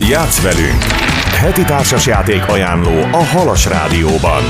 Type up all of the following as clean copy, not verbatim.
Játsz velünk! Heti társasjáték ajánló a Halas Rádióban.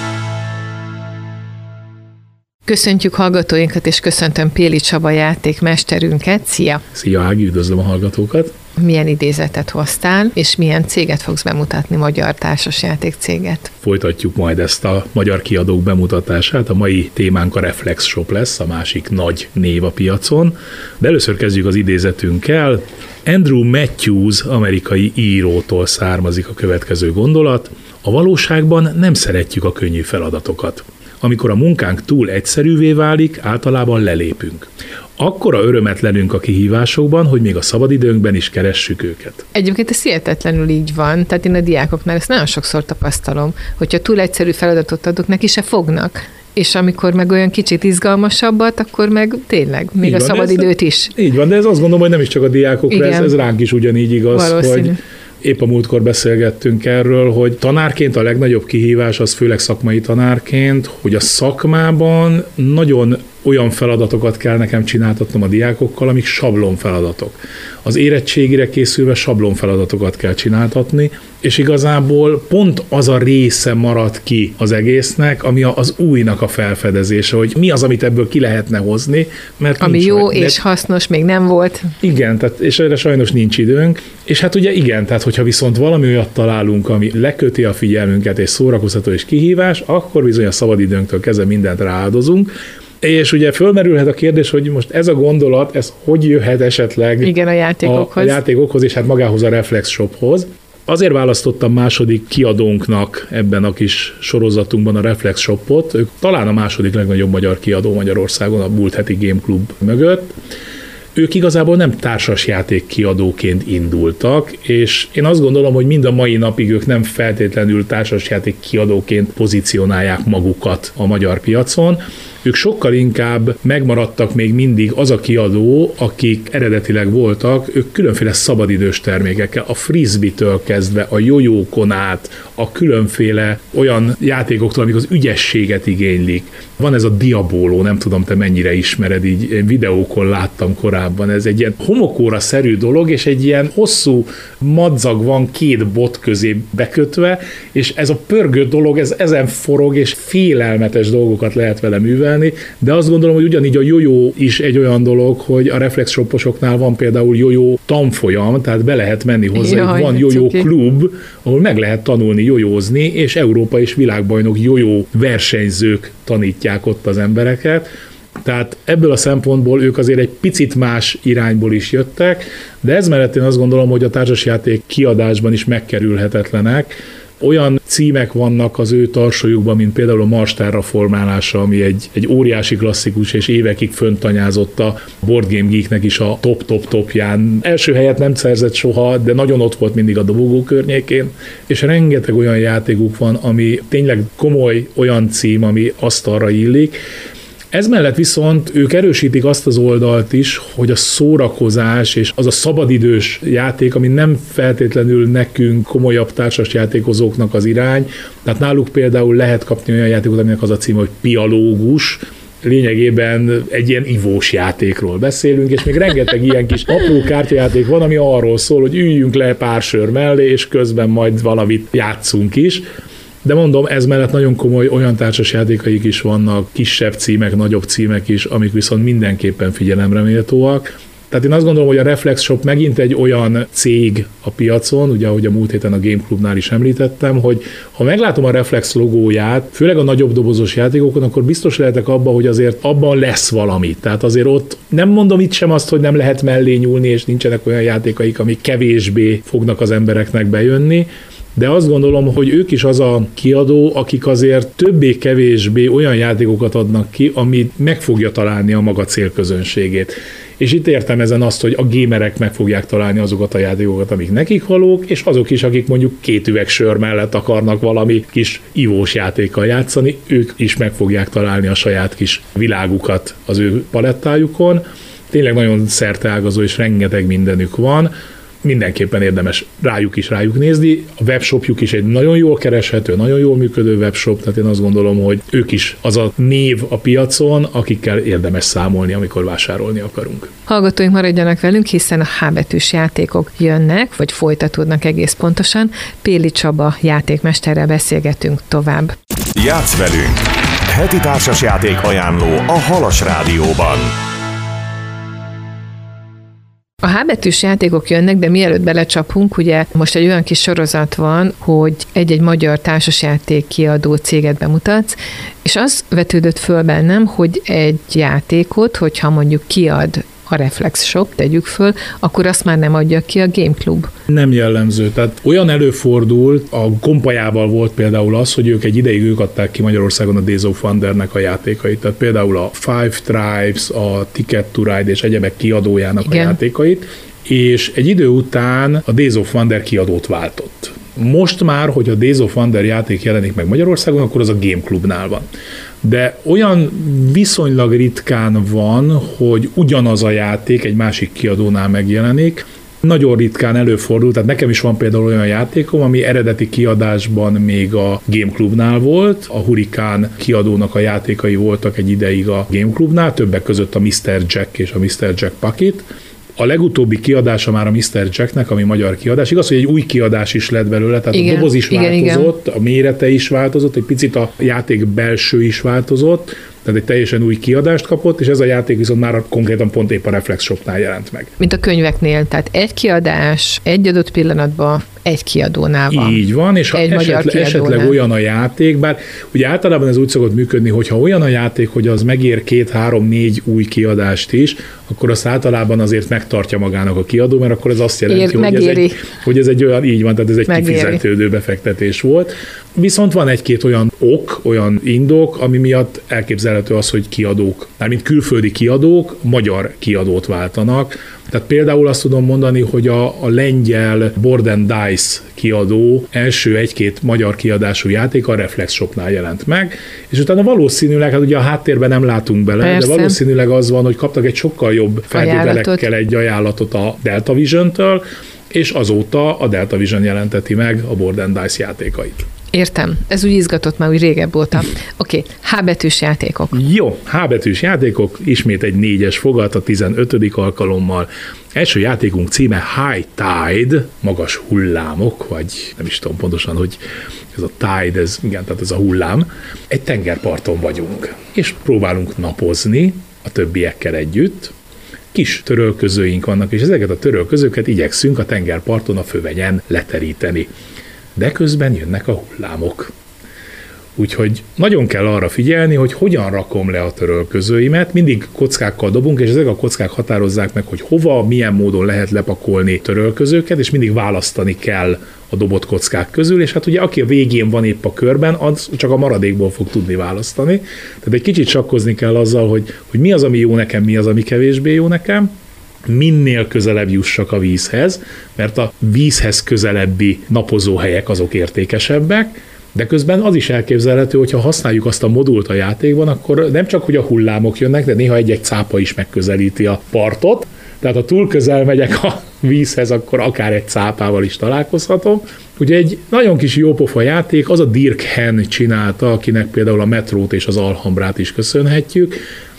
Köszöntjük hallgatóinkat, és köszöntöm Péli Csaba játékmesterünket. Szia! Szia Ági, üdvözlöm a hallgatókat! Milyen idézetet hoztál, és milyen céget fogsz bemutatni, magyar társasjáték céget? Folytatjuk majd ezt a magyar kiadók bemutatását. A mai témánk a Reflex Shop lesz, a másik nagy név a piacon. De először kezdjük az idézetünkkel. Andrew Matthews amerikai írótól származik a következő gondolat. A valóságban nem szeretjük a könnyű feladatokat. Amikor a munkánk túl egyszerűvé válik, általában lelépünk. Akkora örömet lelünk a kihívásokban, hogy még a szabadidőnkben is keressük őket. Egyébként ez hihetetlenül így van, tehát én a diákoknál ezt nagyon sokszor tapasztalom, hogyha túl egyszerű feladatot adok, neki se fognak. És amikor meg olyan kicsit izgalmasabbat, akkor meg tényleg, még a szabadidőt is. Így van, de ez azt gondolom, hogy nem is csak a diákokra, ez ránk is ugyanígy igaz, valószínű. Hogy épp a múltkor beszélgettünk erről, hogy tanárként a legnagyobb kihívás az főleg szakmai tanárként, hogy a szakmában nagyon olyan feladatokat kell nekem csináltatnom a diákokkal, amik sablonfeladatok. Az érettségire készülve sablonfeladatokat kell csináltatni, és igazából pont az a része marad ki az egésznek, ami az újnak a felfedezése, hogy mi az, amit ebből ki lehetne hozni, mert ami jó és hasznos még nem volt. Igen, tehát, és erre sajnos nincs időnk, és hát ugye igen, tehát hogyha viszont valami olyat találunk, ami leköti a figyelmünket és szórakoztató és kihívás, akkor bizony a szabadidőnktől kezdve mindent rááldozunk. És ugye fölmerülhet a kérdés, hogy most ez a gondolat, ez hogy jöhet esetleg igen, a játékokhoz, és hát magához a Reflex Shophoz. Azért választottam második kiadónknak ebben a kis sorozatunkban a Reflex Shopot. Ők talán a második legnagyobb magyar kiadó Magyarországon a múlt heti Game Club mögött. Ők igazából nem társasjáték kiadóként indultak, és én azt gondolom, hogy mind a mai napig ők nem feltétlenül társasjáték kiadóként pozícionálják magukat a magyar piacon. Ők sokkal inkább megmaradtak még mindig az a kiadó, akik eredetileg voltak, ők különféle szabadidős termékekkel, a frisbee-től kezdve, a jojókon át, a különféle olyan játékoktól, amik az ügyességet igénylik. Van ez a Diabolo, nem tudom, te mennyire ismered, így videókon láttam korábban, ez egy ilyen homokóra-szerű dolog, és egy ilyen hosszú madzag van két bot közé bekötve, és ez a pörgő dolog, ez ezen forog, és félelmetes dolgokat lehet vele művelni, de azt gondolom, hogy ugyanígy a jojó is egy olyan dolog, hogy a Reflex Shoposoknál van például jojó tanfolyam, tehát be lehet menni hozzá, van jojó klub, ahol meg lehet tanulni jojózni, és Európa és világbajnok jojó versenyzők tanítják ott az embereket. Tehát ebből a szempontból ők azért egy picit más irányból is jöttek, de ez mellett én azt gondolom, hogy a társasjáték kiadásban is megkerülhetetlenek. Olyan címek vannak az ő tarsolyukban, mint például a Mars terraformálása, ami egy óriási klasszikus, és évekig föntanyázott a Board Game Geeknek is a top-top-topján. Első helyet nem szerzett soha, de nagyon ott volt mindig a dobogó környékén, és rengeteg olyan játékuk van, ami tényleg komoly olyan cím, ami asztalra illik. Ez mellett viszont ők erősítik azt az oldalt is, hogy a szórakozás és az a szabadidős játék, ami nem feltétlenül nekünk komolyabb társasjátékozóknak az irány, tehát náluk például lehet kapni olyan játékot, aminek az a címe, hogy Pialógus, lényegében egy ilyen ivós játékról beszélünk, és még rengeteg ilyen kis apró kártyajáték van, ami arról szól, hogy üljünk le pár sör mellé, és közben majd valamit játszunk is. De mondom, ez mellett nagyon komoly olyan társasjátékaik is vannak, kisebb címek, nagyobb címek is, amik viszont mindenképpen figyelemre méltóak. Tehát én azt gondolom, hogy a Reflex Shop megint egy olyan cég a piacon, ugye ahogy a múlt héten a Game Clubnál is említettem, hogy ha meglátom a Reflex logóját, főleg a nagyobb dobozos játékokon, akkor biztos lehetek abban, hogy azért abban lesz valami. Tehát azért ott nem mondom itt sem azt, hogy nem lehet mellé nyúlni, és nincsenek olyan játékaik, amik kevésbé fognak az embereknek bejönni, de azt gondolom, hogy ők is az a kiadó, akik azért többé-kevésbé olyan játékokat adnak ki, ami meg fogja találni a maga célközönségét. És itt értem ezen azt, hogy a gamerek meg fogják találni azokat a játékokat, amik nekik valók, és azok is, akik mondjuk 2 üveg sör mellett akarnak valami kis ivós játékkal játszani, ők is meg fogják találni a saját kis világukat az ő palettájukon. Tényleg nagyon szerteágazó, és rengeteg mindenük van. mindenképpen érdemes rájuk nézni. A webshopjuk is egy nagyon jól kereshető, nagyon jól működő webshop, tehát én azt gondolom, hogy ők is az a név a piacon, akikkel érdemes számolni, amikor vásárolni akarunk. Hallgatóink, maradjanak velünk, hiszen a H betűs játékok jönnek, vagy folytatódnak egész pontosan. Péli Csaba játékmesterrel beszélgetünk tovább. Játsz velünk! Heti társasjáték ajánló a Halas Rádióban. A H betűs játékok jönnek, de mielőtt belecsapunk, ugye most egy olyan kis sorozat van, hogy egy-egy magyar társasjáték kiadó céget bemutatsz, és az vetődött föl bennem, hogy egy játékot, hogyha mondjuk kiad a Reflex Shop, tegyük föl, akkor azt már nem adja ki a Game Club. Nem jellemző. Tehát olyan előfordult, a Kompajával volt például az, hogy egy ideig ők adták ki Magyarországon a Days of Wondernek a játékait. Tehát például a Five Tribes, a Ticket to Ride és egyebek kiadójának a játékait, és egy idő után a Days of Wonder kiadót váltott. Most már, hogy a Days of Wonder játék jelenik meg Magyarországon, akkor az a Game Clubnál van. De olyan viszonylag ritkán van, hogy ugyanaz a játék egy másik kiadónál megjelenik. Nagyon ritkán előfordul, tehát nekem is van például olyan játékom, ami eredeti kiadásban még a Game Clubnál volt, a Hurricane kiadónak a játékai voltak egy ideig a Game Clubnál, többek között a Mr. Jack és a Mr. Jack Pocket. A legutóbbi kiadása már a Mr. Jacknek, ami magyar kiadás. Igaz, hogy egy új kiadás is lett belőle, tehát igen, a doboz is változott, a mérete is változott, egy picit a játék belső is változott, tehát egy teljesen új kiadást kapott, és ez a játék viszont már konkrétan pont épp a Reflex Shopnál jelent meg. Mint a könyveknél, tehát egy kiadás, egy adott pillanatban egy kiadónál van. Így van, és ha esetleg olyan a játék, bár ugye általában ez úgy szokott működni, hogy ha olyan a játék, hogy az megér 2, 3, 4 új kiadást is, akkor azt általában azért megtartja magának a kiadó, mert akkor ez azt jelenti, hogy ez egy olyan, így van, tehát ez egy kifizetődő befektetés volt. Viszont van egy-két olyan olyan indok, ami miatt elképzelhető az, hogy kiadók, mármint külföldi kiadók magyar kiadót váltanak. Tehát például azt tudom mondani, hogy a lengyel Board and Dice kiadó első egy-két magyar kiadású játék a Reflex Shopnál jelent meg, és utána valószínűleg, hát ugye a háttérben nem látunk bele, persze, de valószínűleg az van, hogy kaptak egy sokkal jobb feltételekkel egy ajánlatot a Delta Vision-től, és azóta a Delta Vision jelenteti meg a Board and Dice játékait. Értem. Ez úgy izgatott már, úgy régebb óta. Oké, H betűs játékok. Jó, H betűs játékok, ismét egy 4-es fogat a 15. alkalommal. Első játékunk címe High Tide, magas hullámok, vagy nem is tudom pontosan, hogy ez a tide, ez, igen, tehát ez a hullám. Egy tengerparton vagyunk, és próbálunk napozni a többiekkel együtt. Kis törölközőink vannak, és ezeket a törölközőket igyekszünk a tengerparton a fövenyen leteríteni. De közben jönnek a hullámok. Úgyhogy nagyon kell arra figyelni, hogy hogyan rakom le a törölközőimet. Mindig kockákkal dobunk, és ezek a kockák határozzák meg, hogy hova, milyen módon lehet lepakolni törölközőket, és mindig választani kell a dobott kockák közül, és hát ugye aki a végén van épp a körben, az csak a maradékból fog tudni választani. Tehát egy kicsit sakkozni kell azzal, hogy mi az, ami jó nekem, mi az, ami kevésbé jó nekem. Minél közelebb jussak a vízhez, mert a vízhez közelebbi napozóhelyek azok értékesebbek, de közben az is elképzelhető, hogy ha használjuk azt a modult a játékban, akkor nem csak, hogy a hullámok jönnek, de néha egy-egy cápa is megközelíti a partot, tehát ha túl közel megyek a vízhez, akkor akár egy cápával is találkozhatom. Ugye egy nagyon kis jópofa játék, az a Dirk Henn csinálta, akinek például a Metrót és az Alhambrát is köszönhetjük.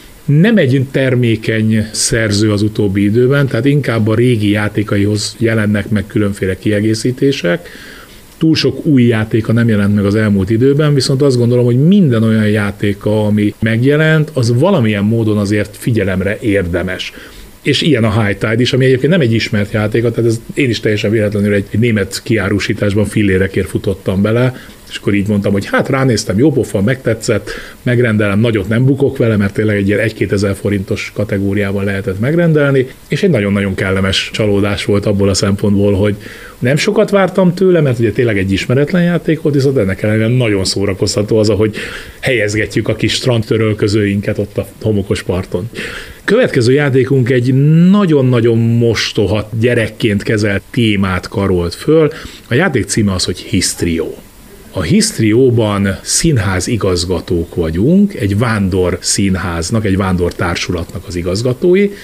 Nem egy termékeny szerző az utóbbi időben, tehát inkább a régi játékaihoz jelennek meg különféle kiegészítések. Túl sok új játéka nem jelent meg az elmúlt időben, viszont azt gondolom, hogy minden olyan játéka, ami megjelent, az valamilyen módon azért figyelemre érdemes. És ilyen a High Tide is, ami egyébként nem egy ismert játék, tehát én is teljesen véletlenül egy német kiárusításban fillérekért futottam bele, és akkor így mondtam, hogy hát ránéztem, jó pofa, megtetszett, megrendelem, nagyot nem bukok vele, mert tényleg egy ilyen 1-2 ezer forintos kategóriában lehetett megrendelni, és egy nagyon-nagyon kellemes csalódás volt abból a szempontból, hogy nem sokat vártam tőle, mert ugye tényleg egy ismeretlen játék volt, viszont ennek ellenére nagyon szórakoztató az, ahogy helyezgetjük a kis strandtörölközőinket ott a homokos parton. Következő játékunk egy nagyon-nagyon mostoha gyerekként kezelt témát karolt föl. A játék címe az, hogy Hisztrió. A Hisztrióban színház igazgatók vagyunk, egy vándor színháznak, egy vándor társulatnak az igazgatói,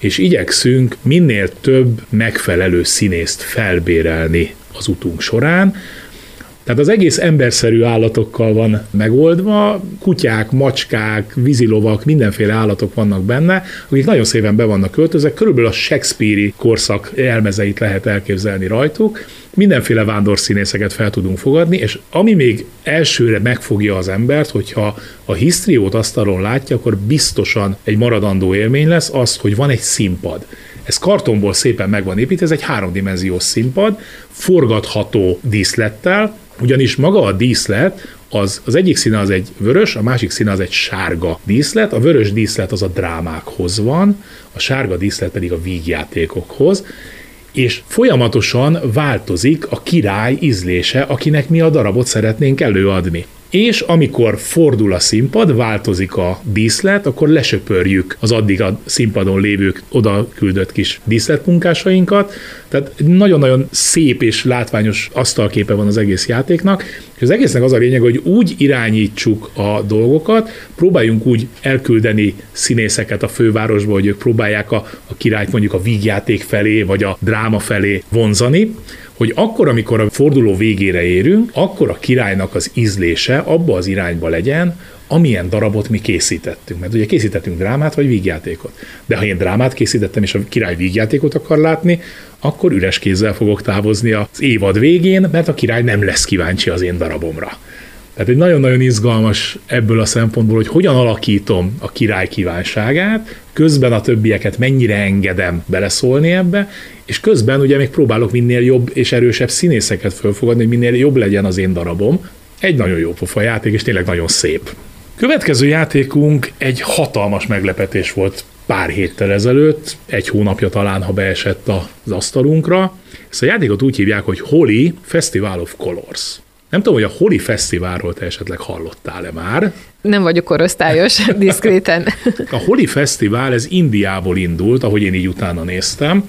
és igyekszünk minél több megfelelő színészt felbérelni az utunk során. Tehát az egész emberszerű állatokkal van megoldva, kutyák, macskák, vízilovak, mindenféle állatok vannak benne, akik nagyon szépen be vannak költözve, körülbelül a Shakespeare-i korszak jelmezeit lehet elképzelni rajtuk, mindenféle vándorszínészeket fel tudunk fogadni, és ami még elsőre megfogja az embert, hogyha a hisztriót asztalon látja, akkor biztosan egy maradandó élmény lesz az, hogy van egy színpad. Ez kartonból szépen meg van építve, ez egy 3D színpad, forgatható díszlettel, ugyanis maga a díszlet, az egyik színe az egy vörös, a másik színe az egy sárga díszlet, a vörös díszlet az a drámákhoz van, a sárga díszlet pedig a vígjátékokhoz, és folyamatosan változik a király ízlése, akinek mi a darabot szeretnénk előadni. És amikor fordul a színpad, változik a díszlet, akkor lesöpörjük az addig a színpadon lévők oda küldött kis díszletmunkásainkat. Tehát nagyon-nagyon szép és látványos asztalképe van az egész játéknak, és az egésznek az a lényeg, hogy úgy irányítsuk a dolgokat, próbáljunk úgy elküldeni színészeket a fővárosba, hogy ők próbálják a királyt mondjuk a vígjáték felé, vagy a dráma felé vonzani, hogy akkor, amikor a forduló végére érünk, akkor a királynak az ízlése abba az irányba legyen, amilyen darabot mi készítettünk. Mert ugye készítettünk drámát vagy vígjátékot. De ha én drámát készítettem, és a király vígjátékot akar látni, akkor üres kézzel fogok távozni az évad végén, mert a király nem lesz kíváncsi az én darabomra. Tehát egy nagyon-nagyon izgalmas ebből a szempontból, hogy hogyan alakítom a király kívánságát, közben a többieket mennyire engedem beleszólni ebbe, és közben ugye még próbálok minél jobb és erősebb színészeket fölfogadni, hogy minél jobb legyen az én darabom. Egy nagyon jó pofa játék, és tényleg nagyon szép. Következő játékunk egy hatalmas meglepetés volt pár héttel ezelőtt, egy hónapja talán, ha beesett az asztalunkra. Ezt a játékot úgy hívják, hogy Holi Festival of Colors. Nem tudom, hogy a Holi Fesztiválról te esetleg hallottál-e már? Nem vagyok korosztályos, diszkréten. A Holi Fesztivál, ez Indiából indult, ahogy én így utána néztem,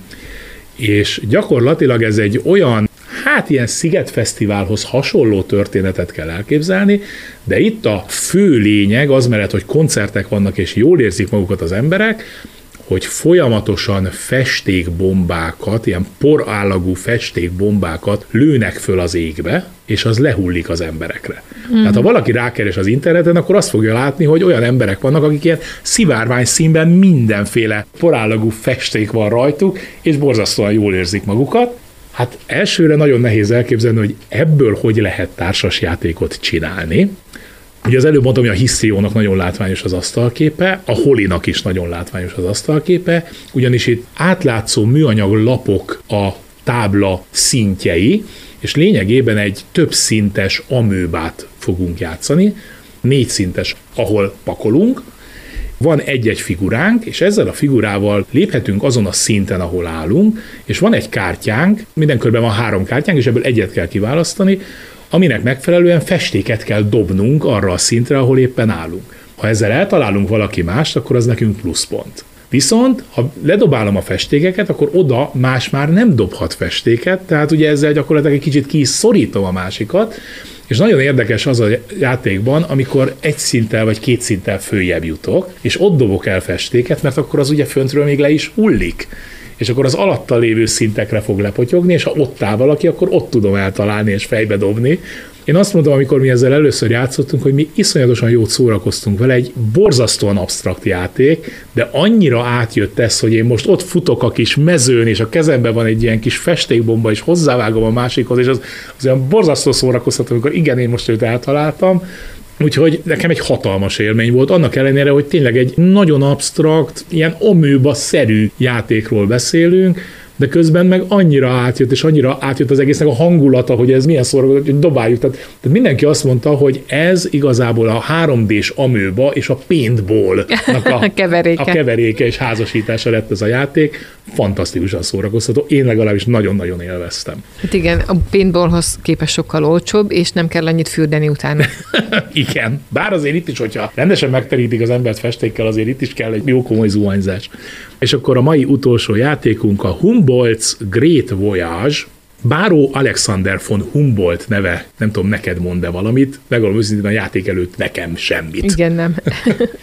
és gyakorlatilag ez egy olyan, ilyen szigetfesztiválhoz hasonló történetet kell elképzelni, de itt a fő lényeg az mellett, hogy koncertek vannak, és jól érzik magukat az emberek, hogy folyamatosan festékbombákat, ilyen porállagú festékbombákat lőnek föl az égbe, és az lehullik az emberekre. Tehát ha valaki rákeres az interneten, akkor azt fogja látni, hogy olyan emberek vannak, akik ilyen szivárvány színben mindenféle porállagú festék van rajtuk, és borzasztóan jól érzik magukat. Hát elsőre nagyon nehéz elképzelni, hogy ebből hogy lehet társasjátékot csinálni. Ugye az előbb mondtam, hogy a hisztriónak nagyon látványos az asztalképe, a Holinak is nagyon látványos az asztalképe, ugyanis itt átlátszó műanyag lapok a tábla szintjei, és lényegében egy többszintes amőbát fogunk játszani, 4 szintes, ahol pakolunk, van egy-egy figuránk, és ezzel a figurával léphetünk azon a szinten, ahol állunk, és van egy kártyánk, minden körben van 3 kártyánk, és ebből egyet kell kiválasztani, aminek megfelelően festéket kell dobnunk arra a szintre, ahol éppen állunk. Ha ezzel eltalálunk valaki mást, akkor az nekünk pluszpont. Viszont, ha ledobálom a festékeket, akkor oda más már nem dobhat festéket, tehát ugye ezzel gyakorlatilag egy kicsit ki is szorítom a másikat, és nagyon érdekes az a játékban, amikor 1 szinttel vagy 2 szinttel följebb jutok, és ott dobok el festéket, mert akkor az ugye föntről még le is hullik. És akkor az alatta lévő szintekre fog lepotyogni, és ha ott áll valaki, akkor ott tudom eltalálni és fejbe dobni. Én azt mondom, amikor mi ezzel először játszottunk, hogy mi iszonyatosan jót szórakoztunk vele, egy borzasztóan absztrakt játék, de annyira átjött ez, hogy én most ott futok a kis mezőn, és a kezemben van egy ilyen kis festékbomba, és hozzávágom a másikhoz, és az olyan borzasztó szórakoztató, amikor igen, én most őt eltaláltam. Úgyhogy nekem egy hatalmas élmény volt, annak ellenére, hogy tényleg egy nagyon absztrakt, ilyen amőba-szerű játékról beszélünk, de közben meg annyira átjött, és annyira átjött az egésznek a hangulata, hogy ez milyen szórakoztató, hogy dobáljuk. Tehát mindenki azt mondta, hogy ez igazából a 3D-s amőba és a paintball-nak a keveréke és házasítása lett ez a játék. Fantasztikusan szórakoztató. Én legalábbis nagyon-nagyon élveztem. Hát igen, a paintballhoz képest sokkal olcsóbb, és nem kell annyit fürdeni utána. Igen. Bár azért itt is, hogyha rendesen megterítik az embert festékkel, azért itt is kell egy jó komoly zuhanyzás. És akkor a mai utolsó játékunk a Humboldt's Great Voyage. Báró Alexander von Humboldt neve, nem tudom, neked mond-e valamit, megvalom őszintén a játék előtt nekem semmit. Igen, nem.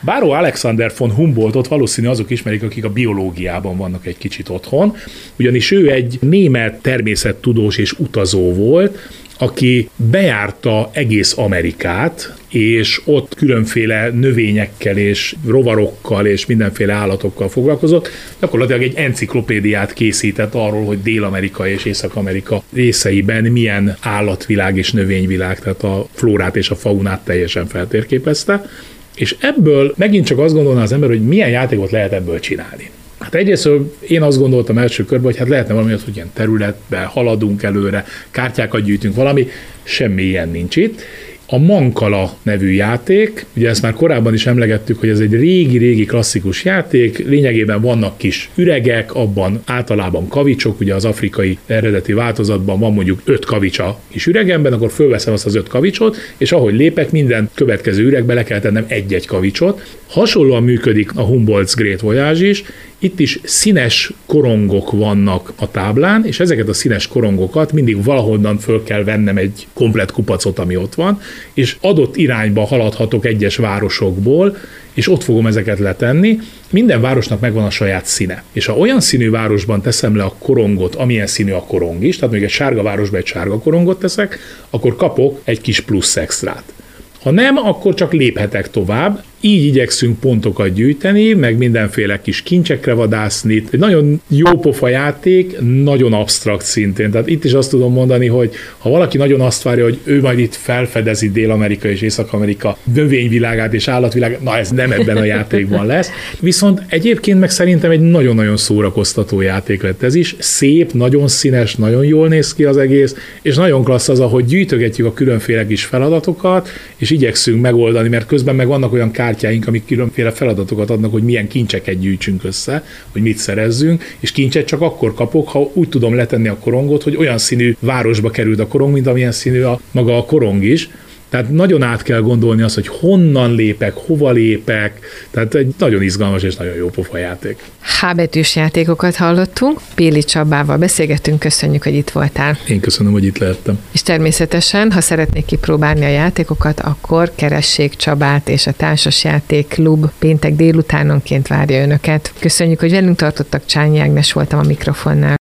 Báró Alexander von Humboldtot valószínű azok ismerik, akik a biológiában vannak egy kicsit otthon, ugyanis ő egy német természettudós és utazó volt, aki bejárta egész Amerikát, és ott különféle növényekkel és rovarokkal és mindenféle állatokkal foglalkozott. Gyakorlatilag egy enciklopédiát készített arról, hogy Dél-Amerika és Észak-Amerika részeiben milyen állatvilág és növényvilág, tehát a flórát és a faunát teljesen feltérképezte. És ebből megint csak azt gondolná az ember, hogy milyen játékot lehet ebből csinálni. Hát egyrészt én azt gondoltam első körben, hogy hát lehetne valami, hogy ilyen területbe haladunk előre, kártyákat gyűjtünk, valami, semmi ilyen nincs itt. A Mancala nevű játék, ugye ezt már korábban is emlegettük, hogy ez egy régi-régi klasszikus játék, lényegében vannak kis üregek, abban általában kavicsok, ugye az afrikai eredeti változatban van mondjuk 5 kavics a kis üregemben, akkor fölveszem azt az 5 kavicsot, és ahogy lépek, minden következő üregbe le kell tennem egy-egy kavicsot. Hasonlóan működik a Humboldt's Great Voyage is, itt is színes korongok vannak a táblán, és ezeket a színes korongokat mindig valahonnan föl kell vennem egy komplett kupacot, ami ott van, és adott irányba haladhatok egyes városokból, és ott fogom ezeket letenni. Minden városnak megvan a saját színe. És ha olyan színű városban teszem le a korongot, amilyen színű a korong is, tehát még egy sárga városban egy sárga korongot teszek, akkor kapok egy kis plusz extrát. Ha nem, akkor csak léphetek tovább. Így igyekszünk pontokat gyűjteni, meg mindenféle kis kincsekre vadászni. Egy nagyon jó pofa játék, nagyon absztrakt szintén. Tehát itt is azt tudom mondani, hogy ha valaki nagyon azt várja, hogy ő majd itt felfedezi Dél-Amerika és Észak-Amerika növényvilágát és állatvilágát, na ez nem ebben a játékban lesz. Viszont egyébként meg szerintem egy nagyon-nagyon szórakoztató játék lett ez is. Szép, nagyon színes, nagyon jól néz ki az egész, és nagyon klassz az, ahogy gyűjtögetjük a különféle kis feladatokat, és igyekszünk megoldani, mert közben meg vannak olyan kártyáink, amik különféle feladatokat adnak, hogy milyen kincseket gyűjtsünk össze, hogy mit szerezzünk, és kincset csak akkor kapok, ha úgy tudom letenni a korongot, hogy olyan színű városba került a korong, mint amilyen színű maga a korong is. Tehát nagyon át kell gondolni azt, hogy honnan lépek, hova lépek, tehát egy nagyon izgalmas és nagyon jó pofa játék. H betűs játékokat hallottunk, Péli Csabával beszélgettünk, köszönjük, hogy itt voltál. Én köszönöm, hogy itt lehettem. És természetesen, ha szeretnék kipróbálni a játékokat, akkor keressék Csabát, és a Társasjáték Klub péntek délutánonként várja önöket. Köszönjük, hogy velünk tartottak, Csányi Ágnes voltam a mikrofonnál.